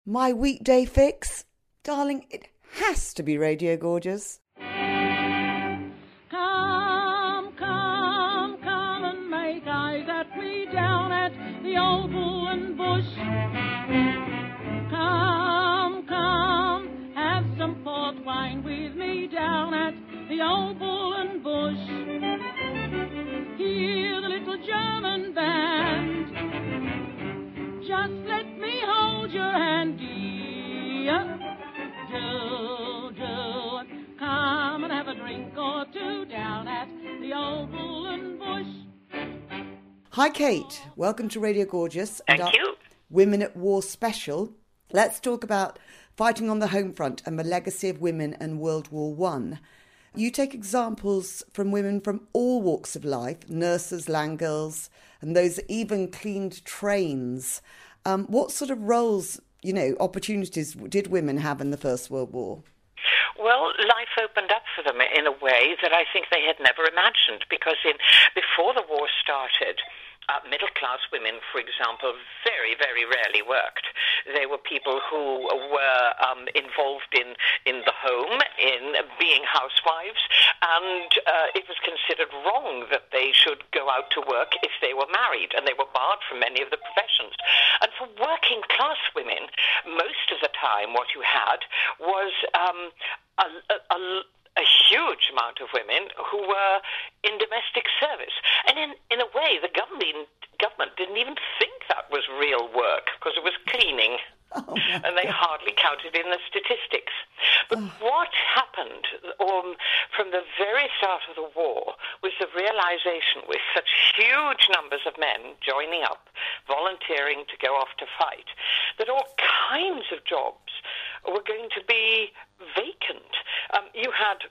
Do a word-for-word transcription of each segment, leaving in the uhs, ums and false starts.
My weekday fix? Darling, it has to be Radio Gorgeous. Come, come, come and make eyes at me down at the old Bull and Bush. Come, come, have some port wine with me down at the old Bull and Bush. Hear the little German band. Just let me hold your hand, dear. Do, do. Come and have a drink or two down at the old Bull and Bush. Hi, Kate. Welcome to Radio Gorgeous. Thank and our you. Women at War special. Let's talk about fighting on the home front and the legacy of women and World War One. You take examples from women from all walks of life, nurses, land girls, and those that even cleaned trains. Um, what sort of roles, you know, opportunities did women have in the First World War? Well, life opened up for them in a way that I think they had never imagined, because in before the war started, Uh, middle-class women, for example, very, very rarely worked. They were people who were um, involved in, in the home, in being housewives, and uh, it was considered wrong that they should go out to work if they were married, and they were barred from many of the professions. And for working-class women, most of the time what you had was um, a, a, a a huge amount of women who were in domestic service. And in, in a way, the government, government didn't even think that was real work, because it was cleaning. Oh, and they hardly counted in the statistics. But oh. what happened um, from the very start of the war was the realization, with such huge numbers of men joining up, volunteering to go off to fight, that all kinds of jobs were going to be vacant. Um, you had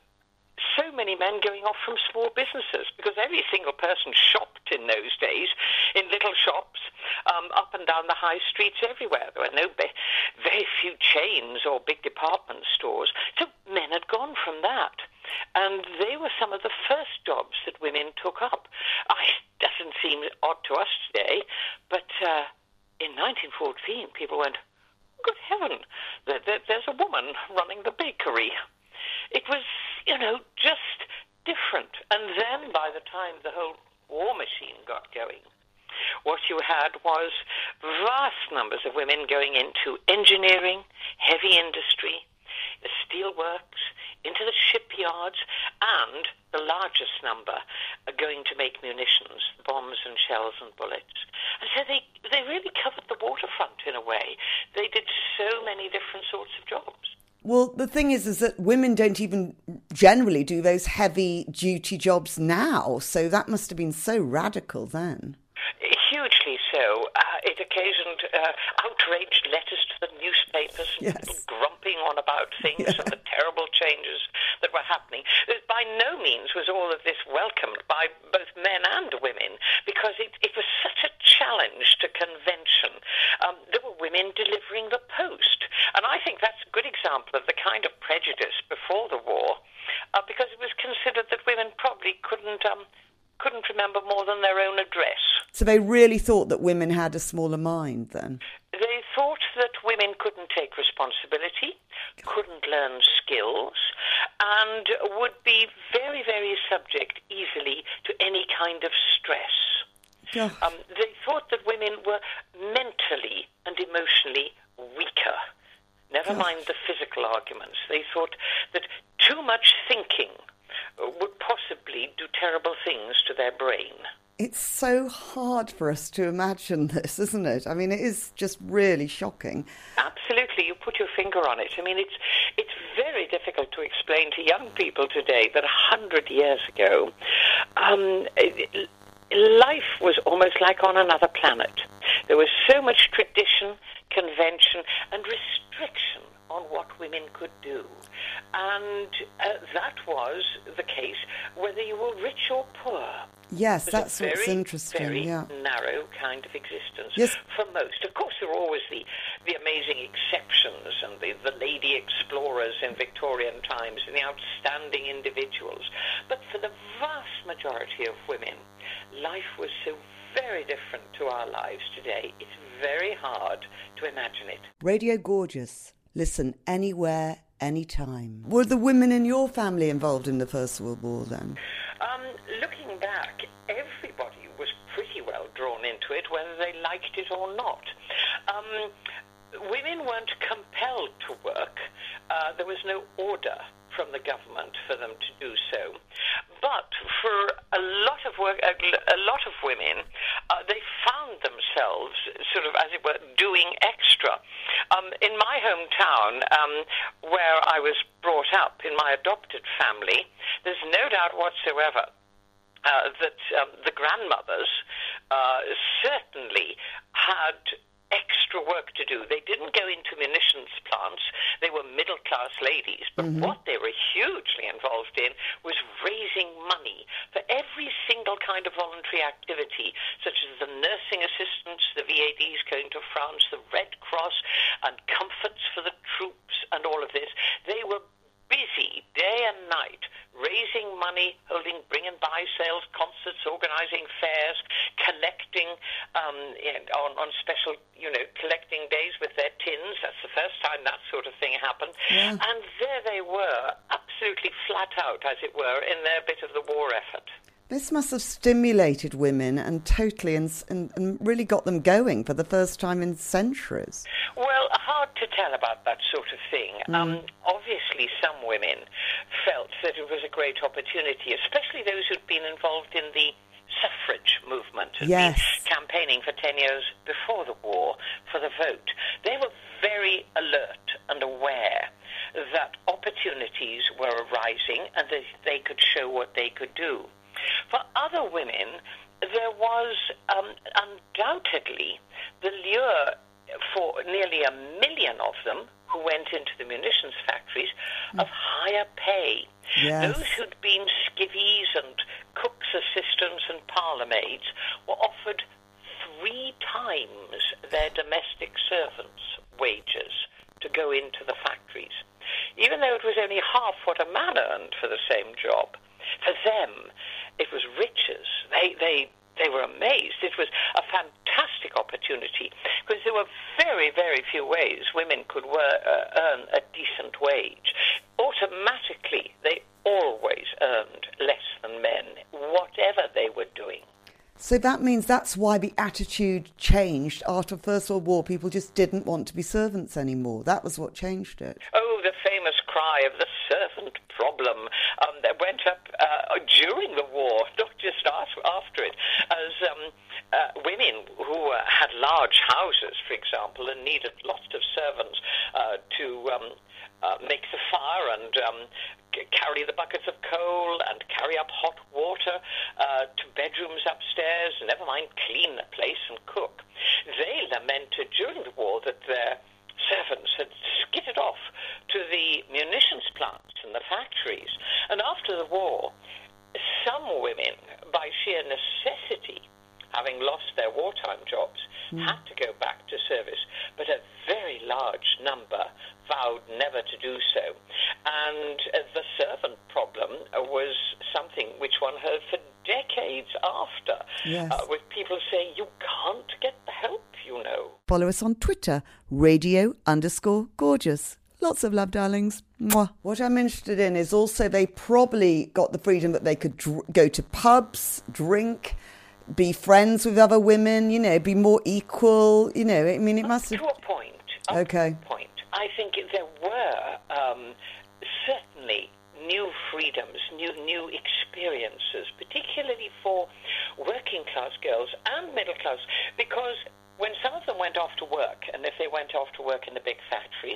so many men going off from small businesses, because every single person shopped in those days in little shops um, up and down the high streets everywhere. There were no be- very few chains or big department stores. So men had gone from that. And they were some of the first jobs that women took up. I, it doesn't seem odd to us today, but uh, in nineteen fourteen, people went, good heaven, there, there, there's a woman running the bakery. It was, you know, just different. And then by the time the whole war machine got going, what you had was vast numbers of women going into engineering, heavy industry, the steelworks, into the shipyards, and the largest number are going to make munitions, bombs and shells and bullets. And so they, they really covered the waterfront in a way. They did so many different sorts of jobs. Well, the thing is, is that women don't even generally do those heavy-duty jobs now, so that must have been so radical then. Hugely so. Uh, it occasioned uh, outraged letters to the newspapers, and yes. people grumping on about things yeah. and the terrible changes that were happening. By no means was all of this welcomed by both men and women, because it, it was such a challenge to convention. Um, there were women delivering the post, and I think that's a good example of the kind of prejudice before the war, uh, because it was considered that women probably couldn't um, couldn't remember more than their own address. So they really thought that women had a smaller mind then? They thought that women couldn't take responsibility, couldn't learn skills, and would be very, very subject easily to any kind of stress. Oh. Um, they thought that women were mentally and emotionally weaker. Never Gosh. mind the physical arguments. They thought that too much thinking would possibly do terrible things to their brain. It's so hard for us to imagine this, isn't it? I mean, it is just really shocking. Absolutely, you put your finger on it. I mean, it's it's very difficult to explain to young people today that a hundred years ago, um, life was almost like on another planet. There was so much tradition, convention, and restriction on what women could do. And uh, that was the case whether you were rich or poor. Yes, that's very, what's interesting. Very yeah. narrow kind of existence yes. for most. Of course, there are always the, the amazing exceptions and the, the lady explorers in Victorian times and the outstanding individuals. But for the vast majority of women, life was so very different to our lives today. It's very hard to imagine it. Radio Gorgeous. Listen anywhere, anytime. Were the women in your family involved in the First World War then? Um, looking back, everybody was pretty well drawn into it, whether they liked it or not. Um, women weren't compelled to work. Uh, there was no order from the government for them to do so. But for a lot of work, a, a lot of women, uh, they found themselves sort of, as it were, doing extra. Um, in my hometown, um, where I was brought up, in my adopted family, there's no doubt whatsoever uh, that um, the grandmothers uh, certainly had extra work to do. They didn't go into munitions plants. They were middle-class ladies. But mm-hmm. what they were hugely involved in was raising money for every single kind of voluntary activity, such as the nursing assistants, the V A Ds going to France, the Red Cross, and comforts for the troops, and all of this. They were busy day and night, raising money, holding bring and buy sales, concerts, organising fairs, collecting um, on, on special, you know, collecting days with their tins. That's the first time that sort of thing happened. Yeah. And there they were, absolutely flat out, as it were, in their bit of the war effort. This must have stimulated women and totally and, and, and really got them going for the first time in centuries. Well, hard to tell about that sort of thing. Mm. Um, obviously, some women felt that it was a great opportunity, especially those who'd been involved in the suffrage movement and yes. been campaigning for ten years before the war for the vote. They were very alert and aware that opportunities were arising and that they could show what they could do. For other women, there was um, undoubtedly the lure for nearly a million of them who went into the munitions factories of higher pay. Yes. Those who'd been skivvies and cook's assistants and parlourmaids were offered three times their domestic servants' wages to go into the factories, even though it was only half what a man earned for the same job. For them, it was riches. They, they, they were amazed. It was a fantastic opportunity because there were very, very few ways women could wor- uh, earn a decent wage. Automatically, they always earned less than men, whatever they were doing. So that means that's why the attitude changed after the First World War. People just didn't want to be servants anymore. That was what changed it. Oh, the famous cry of the servant problem um, that went up uh, during the war, not just after it, as um, uh, women who uh, had large houses, for example, and needed lots of servants uh, to um, uh, make the fire and um, carry the buckets of coal and carry up hot water uh, to bedrooms upstairs, never mind clean the place and cook. They lamented during the war that their servants had skidded off to the munitions plants and the factories. And after the war, some women, by sheer necessity, having lost their wartime jobs, mm. had to go back to service, but a very large number vowed never to do so. And uh, the servant problem uh, was something which one heard for decades after, yes. uh, with people saying, you can't get the help, you know. Follow us on Twitter, radio underscore gorgeous. Lots of love, darlings. Mwah. What I'm interested in is also they probably got the freedom that they could dr- go to pubs, drink, be friends with other women, you know, be more equal, you know, I mean, it must have... To a point. Up okay. To a point. I think there were um, certainly new freedoms, new new experiences, particularly for working class girls and middle class, because when some of them went off to work, and if they went off to work in the big factories,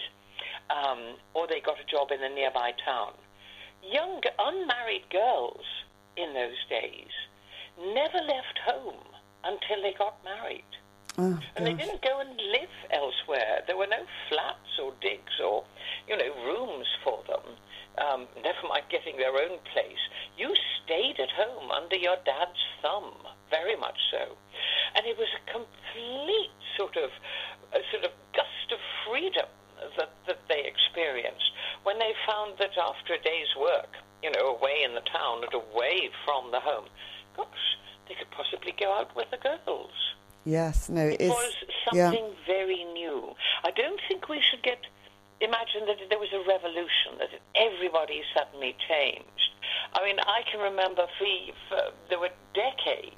um, or they got a job in a nearby town, young unmarried girls in those days never left home until they got married. Oh, and they didn't go and live elsewhere. There were no flats or digs or, you know, rooms for them. Um, never mind getting their own place. You stayed at home under your dad's thumb, very much so. And it was a complete sort of, a sort of gust of freedom that, that they experienced when they found that after a day's work, you know, away in the town and away from the home, gosh, they could possibly go out with the girls. Yes, no, it, it is. was something Yeah. very new. I don't think we should get imagine that there was a revolution, that everybody suddenly changed. I mean, I can remember for, for, there were decades,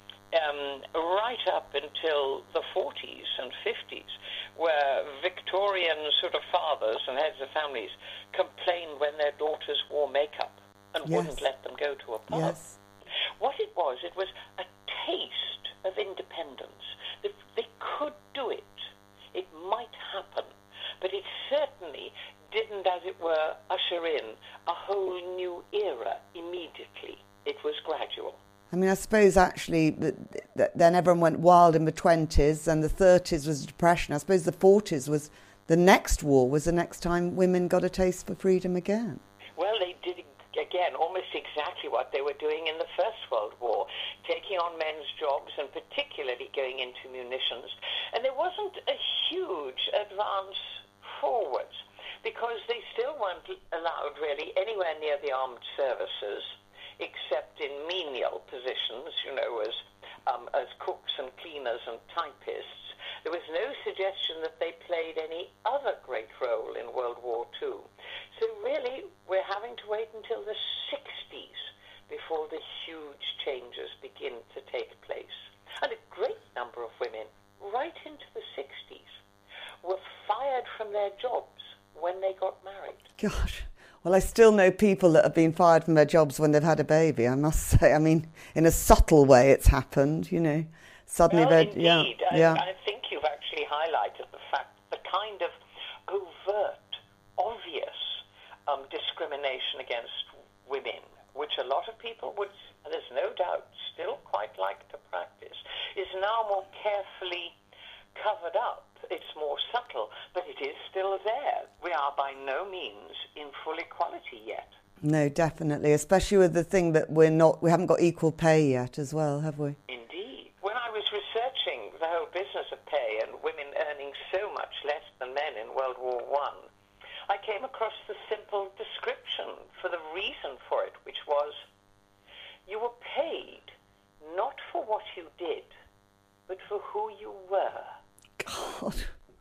um, right up until the forties and fifties, where Victorian sort of fathers and heads of families complained when their daughters wore makeup and Yes. wouldn't let them go to a pub. Yes. What it was, it was a taste of independence. They, they could do it. It might happen. But it certainly didn't, as it were, usher in a whole new era immediately. It was gradual. I mean, I suppose actually that, that then everyone went wild in the twenties, and the thirties was depression. I suppose the forties was the next war, was the next time women got a taste for freedom again. Well, they did, again, almost exactly what they were doing in the First World War, taking on men's jobs and particularly going into munitions. And there wasn't a huge advance forwards because they still weren't allowed really anywhere near the armed services except in menial positions, you know, as um, as cooks and cleaners and typists. There was no suggestion that they played any other great role in World War Two. So really, we're having to wait until the sixties before the huge changes begin to take place. And a great number of women, right into the sixties, were fired from their jobs when they got married. Gosh. Well, I still know people that have been fired from their jobs when they've had a baby, I must say. I mean, in a subtle way it's happened, you know. Suddenly well, they're... indeed. Yeah, I, yeah. I think you've actually highlighted the fact, the kind of overt, obvious um, discrimination against women, which a lot of people would, there's no doubt, still quite like to practice, is now more carefully covered up. It's more subtle, but it is still there. We are by no means in full equality yet. No, definitely, especially with the thing that we're not, we haven't got equal pay yet as well, have we? Indeed. When I was researching the whole business of pay and women earning so much less than men in World War One, I came across the simple description for the reason for it, which was, you were paid not for what you did, but for who you were. God.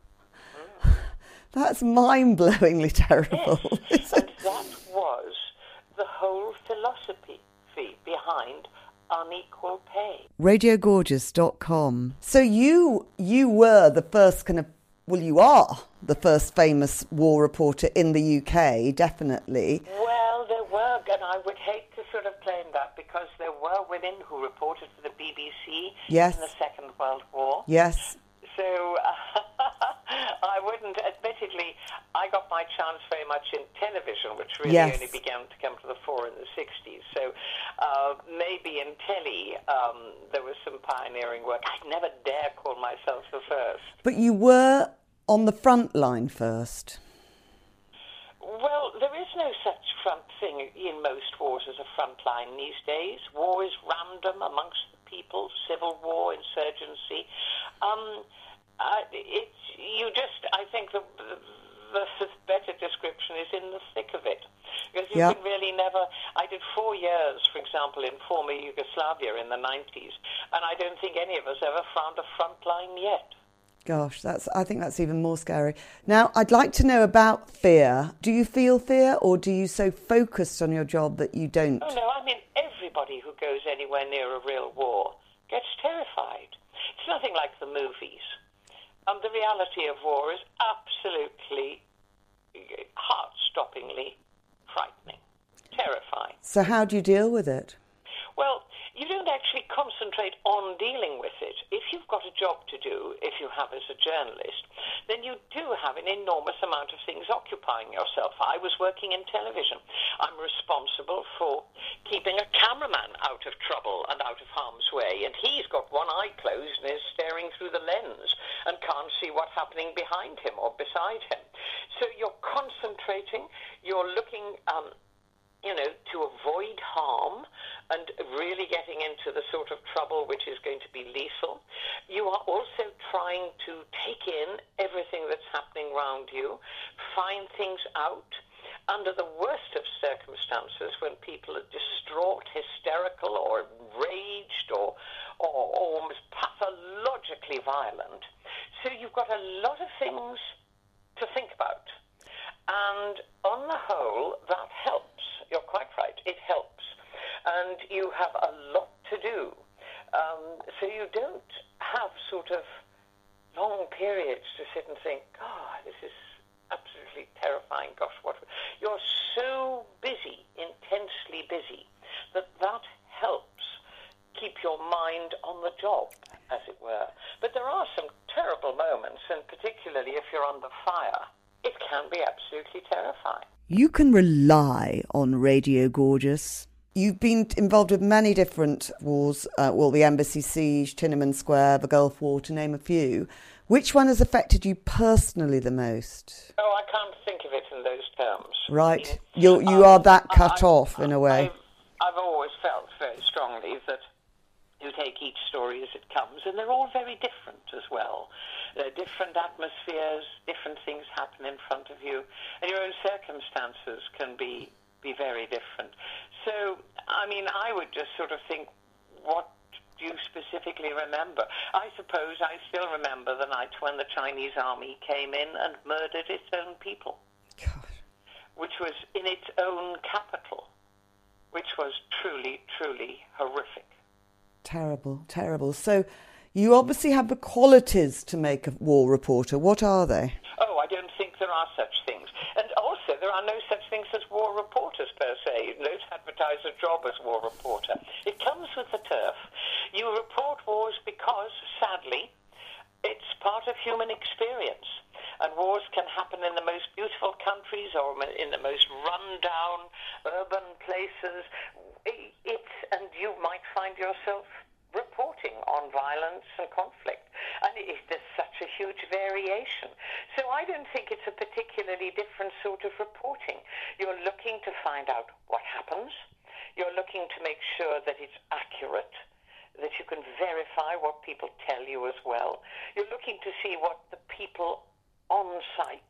Mm. That's mind-blowingly terrible. Yes, and that was the whole philosophy behind unequal pay. radio gorgeous dot com. So you you were the first kind of, well, you are the first famous war reporter in the U K, definitely. Well, there were, and I would hate to sort of claim that because there were women who reported for the B B C Yes. in the Second World War. Yes. So uh, I wouldn't, admittedly, I got my chance very much in television, which really Yes. only began to come to the fore in the sixties. So uh, maybe in telly um, there was some pioneering work. I'd never dare call myself the first. But you were on the front line first. Well, there is no such front thing in most wars as a front line these days. War is random amongst the people, civil war, insurgency. Um, uh, it's, you just, I think the, the, the better description is in the thick of it. Because you Yeah. can really never, I did four years, for example, in former Yugoslavia in the nineties, and I don't think any of us ever found a front line yet. Gosh, that's. I think that's even more scary. Now, I'd like to know about fear. Do you feel fear, or do you so focused on your job that you don't? Oh, no, I mean, everybody who goes anywhere near a real war gets terrified. It's nothing like the movies. Um, the reality of war is absolutely, heart-stoppingly frightening, terrifying. So how do you deal with it? Well, you don't actually concentrate on dealing with it. If you've got a job to do, if you have as a journalist, then you do have an enormous amount of things occupying yourself. I was working in television. I'm responsible for keeping a cameraman out of trouble and out of harm's way, and he's got one eye closed and is staring through the lens and can't see what's happening behind him or beside him. So you're concentrating, you're looking... Um, you know, to avoid harm and really getting into the sort of trouble which is going to be lethal. You are also trying to take in everything that's happening around you, find things out, under the worst of circumstances, when people are distraught, hysterical, or enraged, or, or almost pathologically violent. So you've got a lot of things to think about. And on the whole, that helps. You're quite right. It helps. And you have a lot to do. Um, so you don't have sort of long periods to sit and think, God, this is absolutely terrifying. Gosh, what... You're so busy, intensely busy, that that helps keep your mind on the job, as it were. But there are some terrible moments, and particularly if you're under fire, it can be absolutely terrifying. You can rely on Radio Gorgeous. You've been involved with many different wars, uh, well, the Embassy Siege, Tiananmen Square, the Gulf War, to name a few. Which one has affected you personally the most? Oh, I can't think of it in those terms. Right. You you um, are that cut I, off, in a way. I've, I've always felt very strongly that you take each story as it comes, and they're all very different as well. There are different atmospheres, different things happen in front of you, and your own circumstances can be, be very different. So, I mean, I would just sort of think, what do you specifically remember? I suppose I still remember the night when the Chinese army came in and murdered its own people, God. Which was in its own capital, which was truly, truly horrific. Terrible, terrible. So you obviously have the qualities to make a war reporter. What are they? Oh, I don't think there are such things. And also, there are no such things as war reporters, per se. You don't advertise a job as war reporter. It comes with the turf. You report wars because, sadly, it's part of human experience. And wars can happen in the most beautiful countries or in the most run-down urban places. It's, and you might find yourself reporting on violence and conflict. And it, there's such a huge variation. So I don't think it's a particularly different sort of reporting. You're looking to find out what happens. You're looking to make sure that it's accurate, that you can verify what people tell you as well. You're looking to see what the people on site,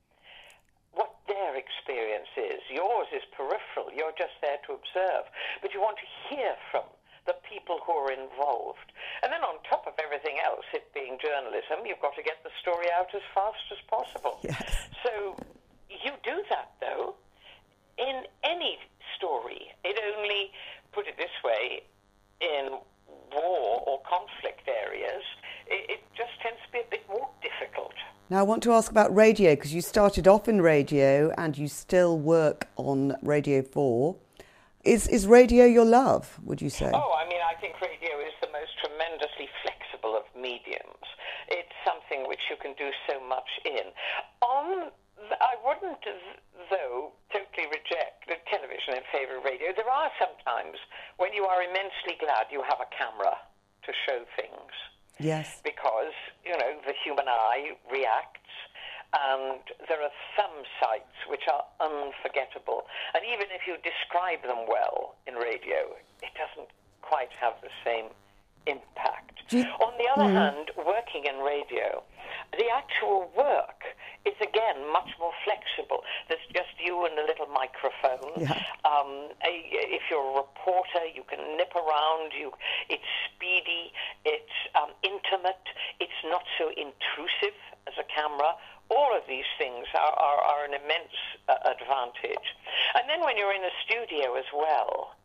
what their experience is. Yours is peripheral. You're just there to observe. But you want to hear from the people who are involved. And then on top of everything else, it being journalism, you've got to get the story out as fast as possible. Yes. So you do that, though, in any story. It only, put it this way, in war or conflict areas, it, it just tends to be a bit more difficult. Now, I want to ask about radio, because you started off in radio and you still work on Radio four. Is is radio your love, would you say? Oh, I mean, I think radio is the most tremendously flexible of mediums. It's something which you can do so much in. On, I wouldn't, though, totally reject the television in favour of radio. There are some times when you are immensely glad you have a camera to show things. Yes. Because, you know, the human eye reacts, and there are some sights which are unforgettable. And even if you describe them well in radio, it doesn't quite have the same impact. You, On the other mm. hand, working in radio, the actual work is, again, much more flexible. There's just you and a little microphone. Yeah. Um, if you're a reporter, you can nip around. You, it's speedy. It's um, intimate. It's not so intrusive as a camera. All of these things are, are, are an immense uh, advantage. And then when you're in a studio as well,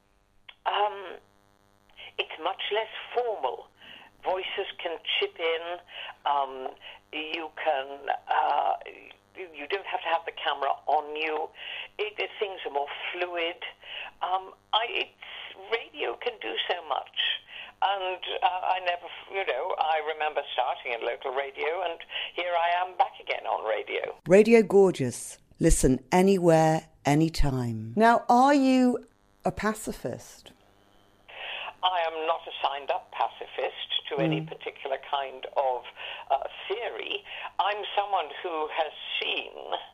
um, it's much less formal. Voices can chip in. Um, you can. Uh, you don't have to have the camera on you. It, it, things are more fluid. Um, I, it's, radio can do so much. And uh, I never, you know, I remember starting in local radio, and here I am back again on radio. Radio Gorgeous. Listen anywhere, anytime. Now, are you a pacifist? I am not a signed-up pacifist to mm. any particular kind of uh, theory. I'm someone who has seen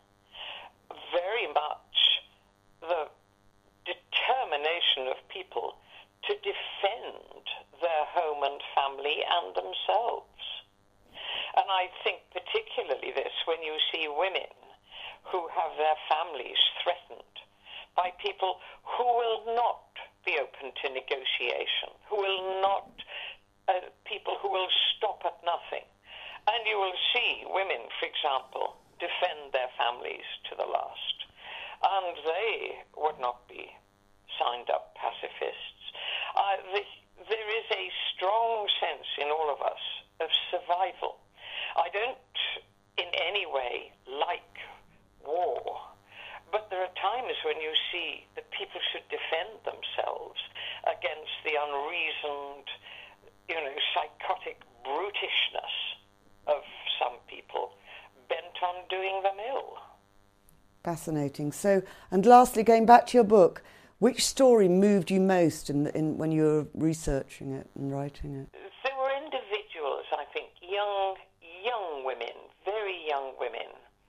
very much the determination of people to defend their home and family and themselves. And I think particularly this when you see women who have their families threatened, by people who will not be open to negotiation, who will not, uh, people who will stop at nothing. And you will see women, for example, defend their families to the last. And they would not be signed up pacifists. Uh, the, there is a strong sense in all of us of survival. I don't in any way like war, but there are times when you see that people should defend themselves against the unreasoned, you know, psychotic brutishness of some people bent on doing them ill. Fascinating. So, and lastly, going back to your book, which story moved you most in, in when you were researching it and writing it? There were individuals, I think, young, young women, very young women,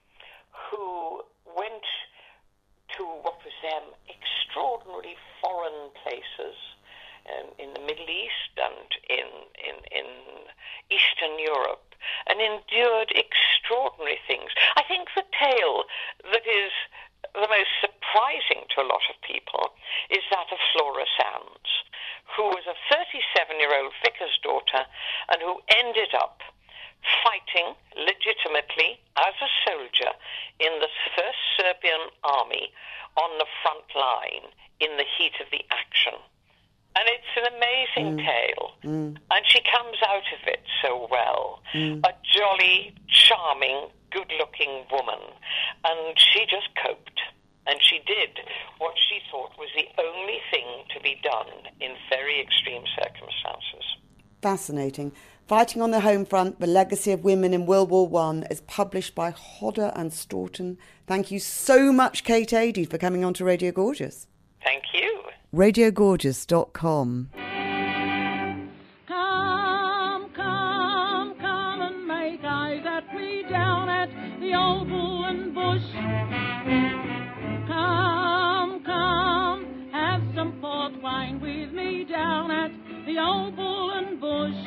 who went to what was then extraordinarily foreign places um, in the Middle East and in, in, in Eastern Europe, and endured extraordinary things. I think the tale that is the most surprising to a lot of people is that of Flora Sands, who was a thirty-seven-year-old vicar's daughter and who ended up fighting legitimately as a soldier in the first Serbian army on the front line in the heat of the action. And it's an amazing mm. tale. Mm. And she comes out of it so well. Mm. A jolly, charming, good-looking woman. And she just coped. And she did what she thought was the only thing to be done in very extreme circumstances. Fascinating. Fighting on the Home Front, The Legacy of Women in World War One is published by Hodder and Stoughton. Thank you so much, Kate Adie, for coming on to Radio Gorgeous. Thank you. radio gorgeous dot com. Come, come, come and make eyes at me down at the old Bull and Bush. Come, come, have some port wine with me down at the old Bull and Bush.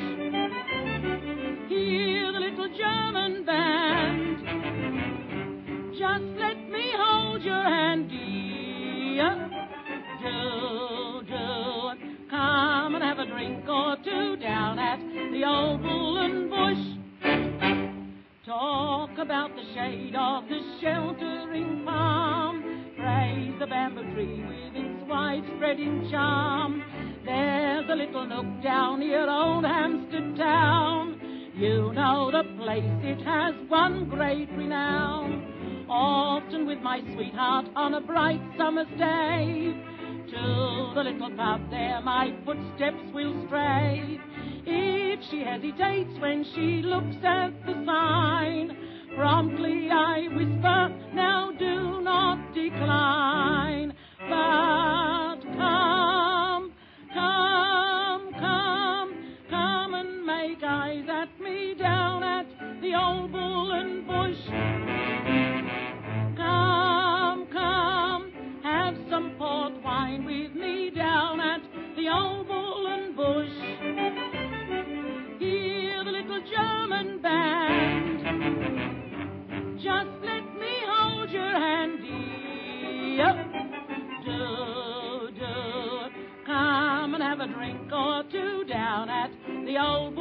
Hear the little German band. Just let me hold your hand, dear. Do, do, come and have a drink or two down at the old Bull and Bush. Talk about the shade of the sheltering palm. Praise the bamboo tree with its wide-spreading charm. There's a little nook down near old Hampstead town. You know the place, it has one great renown. Often with my sweetheart on a bright summer's day, to the little pub there my footsteps will stray. If she hesitates when she looks at the sign, promptly I whisper, now do not decline. But come, come, come, come and make eyes at me down at the old Bull and Bush. Come, come, have some port wine with me down at the old Bull and Bush. Hear the little German band. Just let me hold your hand, dear. Do, do, come and have a drink or two down at the old